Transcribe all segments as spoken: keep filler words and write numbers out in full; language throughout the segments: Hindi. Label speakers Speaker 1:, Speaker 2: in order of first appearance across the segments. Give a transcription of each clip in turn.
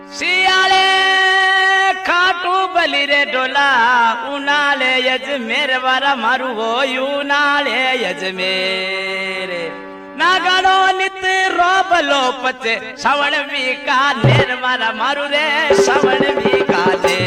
Speaker 1: शियाले खाटू बली रे डोला उनाले यजमेर वारा मारू वो यूनाले यजमेर नागानो नित रोबलो पचे श्रवण भी का नेर वारा मारू रे श्रवण भी का ने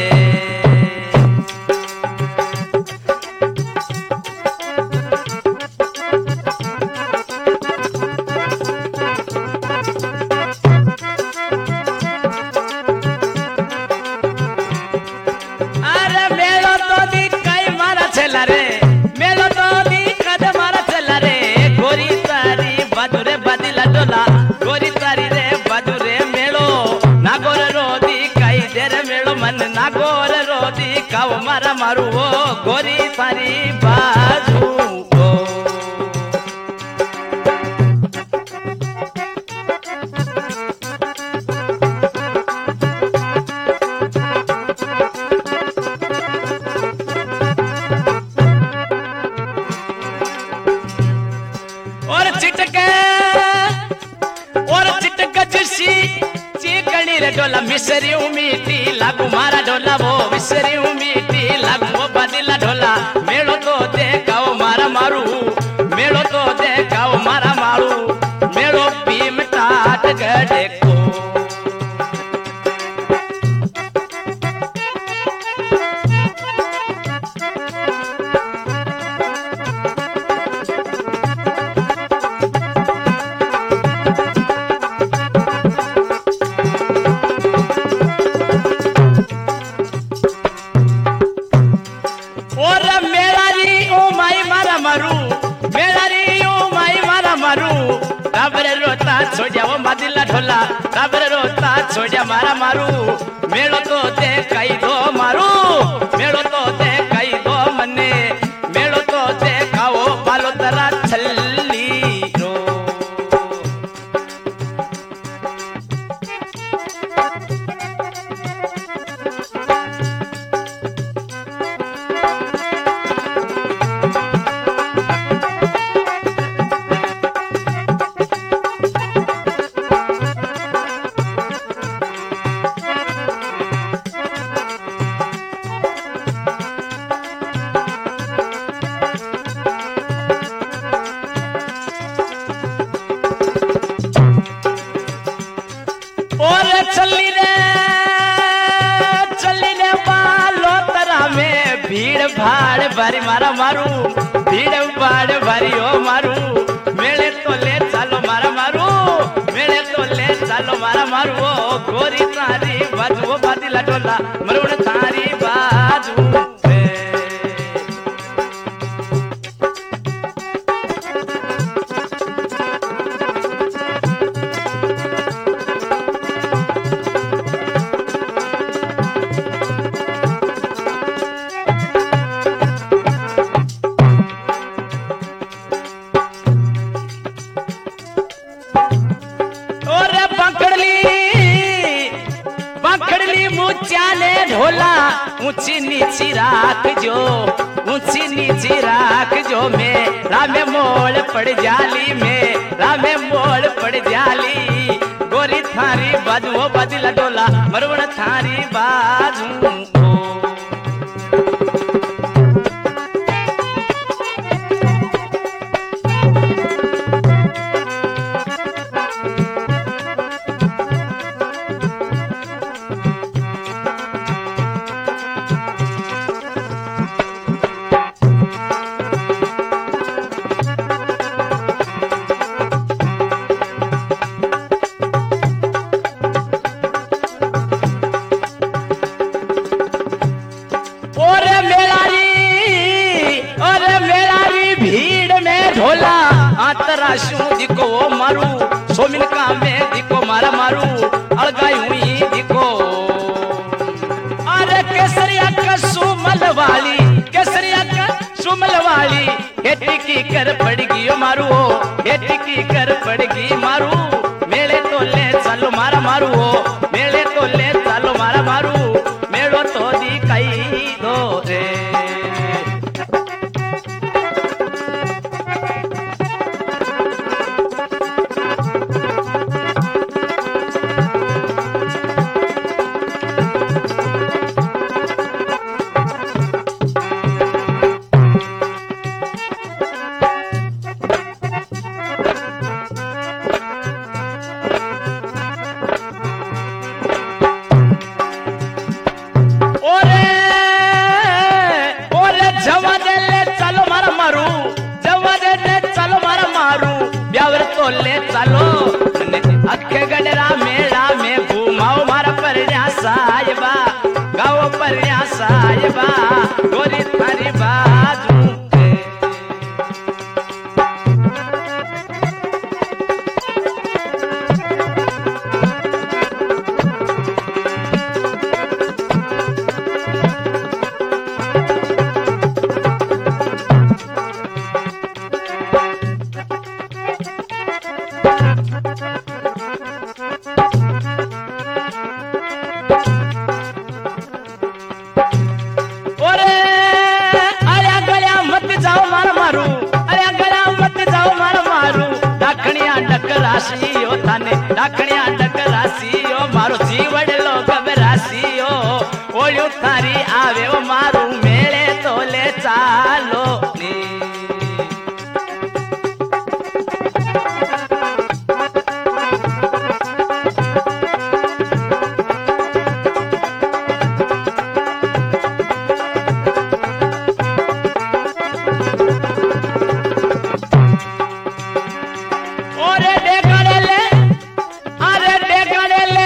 Speaker 1: नागोर रोदी काव मारा मारू वो गोरी सारी बाजू को और चिटके और चिटक जसी चिकनी रे डोला मिसरी उमीटी लागू मारा ढोला वो विसरी उमीटी लागू वो बदिला ढोला मेलो तो देखाओ मारा मारू मेलो तो देखाओ मारा मारू मेलो भीम टाट गड़े को राबरे रोता छोड़िया वो मादिला ढोला राबरे रोता छोड़िया मारा मारू मेलो तो देखाई दो मारू मेलो तो देखाई दो मने मेलो तो देखाओ बालो तरा छल्ली रो चली रे चली रे बालो तरा में भीड़ भाड़ भरी मारा मारू भीड़ भाड़ भरी ओ मारू मेले तो ले चलो मारा मारू मेले तो ले चलो मारा मारू ओ गोरी तारी बाजू बादिला ढोला मरुण तारी बाजू ढोला ऊंची नीची राख जो ऊंची नीची राख जो में रामे मोड़ पड़ जाली में रामे मोड़ पड़ जाली गोरी थारी बाजू वो बदिला डोला मरवण थारी बाजू आतराशू दिको मारू सोमिन का में दिको मारा मारू अलगाई हुई दिको अरे केसरिया का सुमल वाली केसरिया का सुमल वाली हेटी की कर पड़गी मारू हेटी की कर पड़गी मारू मेले तो ले चलो मारा मारू मेले तो ले चलो मारा मारू मेलो तो दिखाई दो रे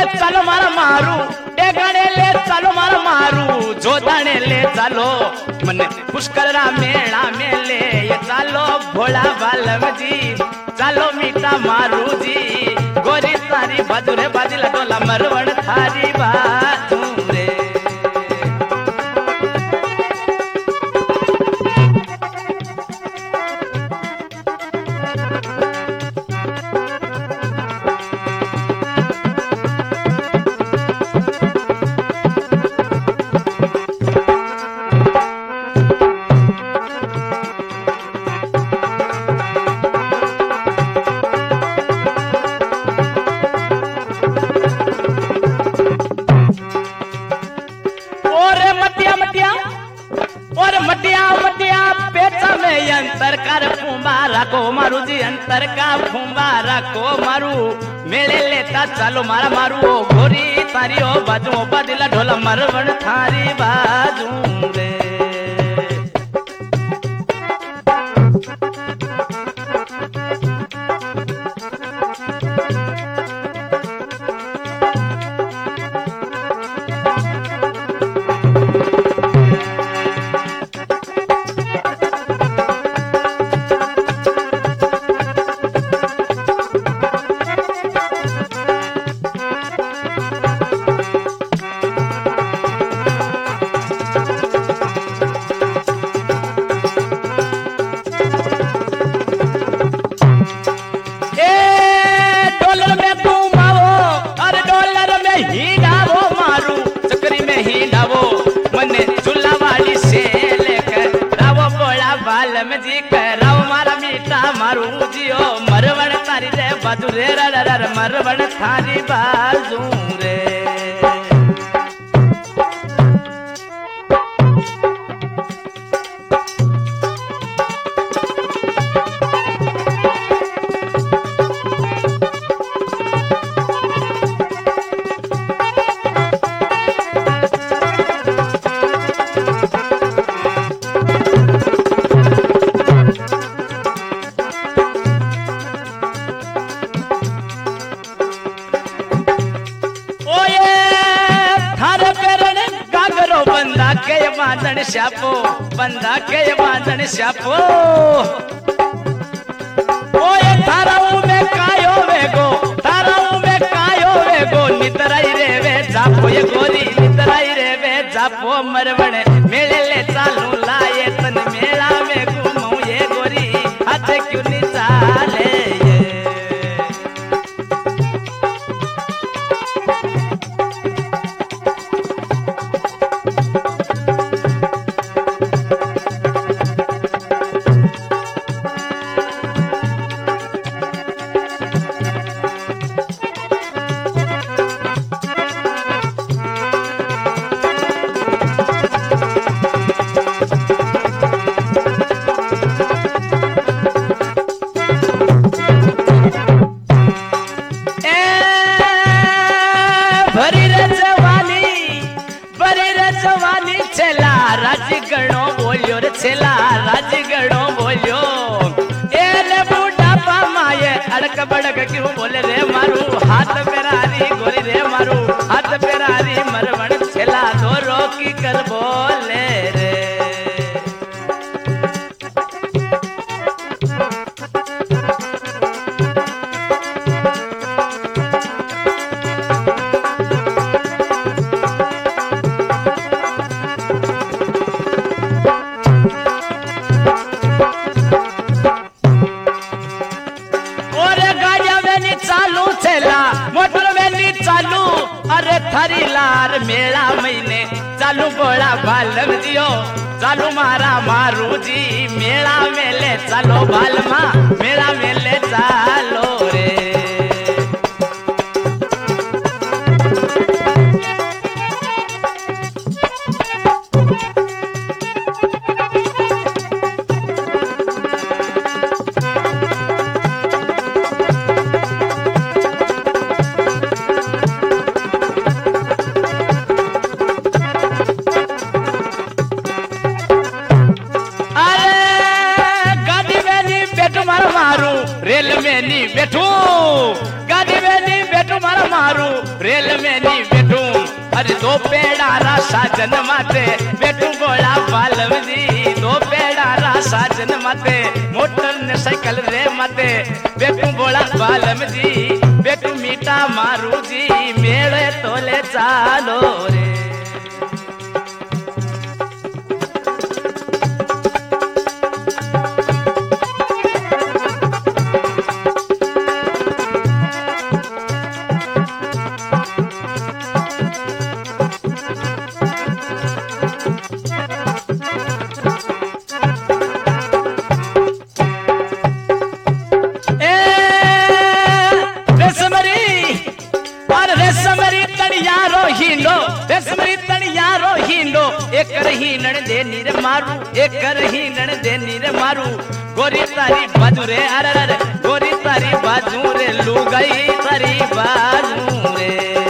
Speaker 1: ચાલો મારા મારું ડેગણે લે ચાલો મારા મારું જોદાણે લે ચાલો મને પુષ્કરના મેળા મેલે એ ચાલો ભોળા બાલમજી ચાલો મીઠા મારુજી ગોરી તારી બાજુ રે બાજલા ડોલા મરવણ થારી બાજુ રે રાખો મારું જી અંતર કા ફૂંબા રાખો મારું મેળે લેતા ચાલો મારા મારું ઓ ગોરી તારી ઓ બાજુ ઓ બાદલા ઢોલા મરવણ થારી બાજુ રે बाजू रे रा मरवण थारी बाजू रे बांधन श्यापो बंदा के बांधन श्यापो ओए थाराऊ में कायो वेगो थाराऊ में कायो वेगो नितराई रे वे जापो ये गोरी नितराई रे वे जापो मरवण मेले ले चालू लाए तन मेला में घूमू ये गोरी हाथ क्यों नहीं चाले राजगढ़ो बोलियो रे छेला राजगढ़ो बोलियो एले बूढ़ा पामाए अड़क बड़क क्यों बोले रे मारू हाथ पेरारी गोरी रे मारू हाथ पेरारी मरवण छेला दो रोकी कर बोले रे थारी लार मेला महीने चालू बोला बालम जियो चालू मारा मारू जी मेला मेले चालो बालमा मेला मेले चालो रे रेल में नी बैठू अरे दो पेड़ा रा साजन माते बैठू बोला बालम जी दो पेड़ा रा साजन माते मोटर ने साइकिल रे माते बैठू बोला बालम जी बैठू मीठा मारू जी मेले तोले चालो रे एक हीनण दे नीर मारू एक हीनण दे नीर मारू गोरी तारी बाजू रे अरे अरे गोरी तारी बाजू रे लुगाई तारी बाजू रे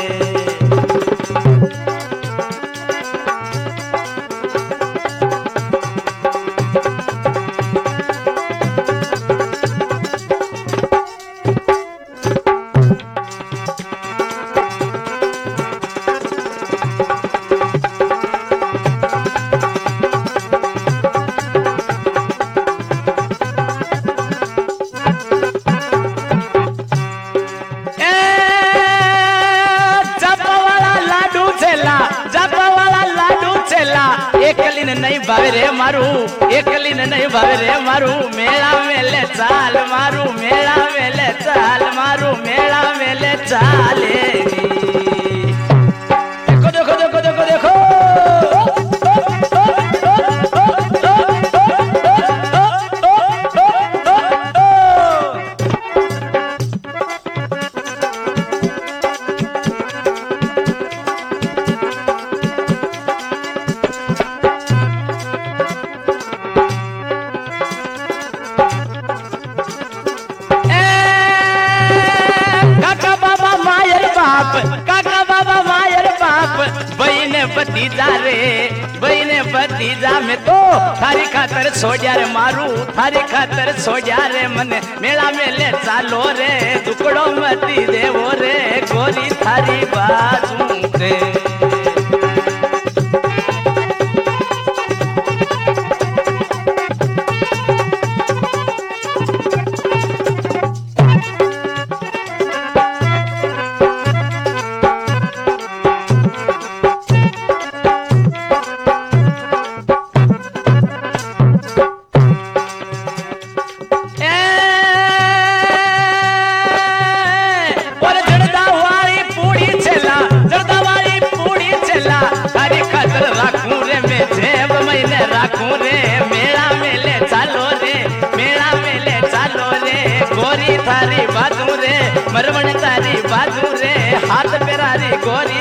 Speaker 1: एकलिन नहीं भावे रे मारू एकलिन नहीं भावे रे मारू मेला मेले चाल मारू मेला मेले चाल मारू मेला मेले चालेगी देखो देखो देखो देखो देखो काका बाबा मायर बाप बहने भतीजा रे बहने भतीजा में तो थारी खातर सोजा रे मारू थारी खातर सोजा रे मन मेला मेले चालो रे दुकड़ो मती देवो रे गोरी थारी बाजू रे थारी बाजू रे मरवण तारी बाजू रे हाथ पेरारी गोरी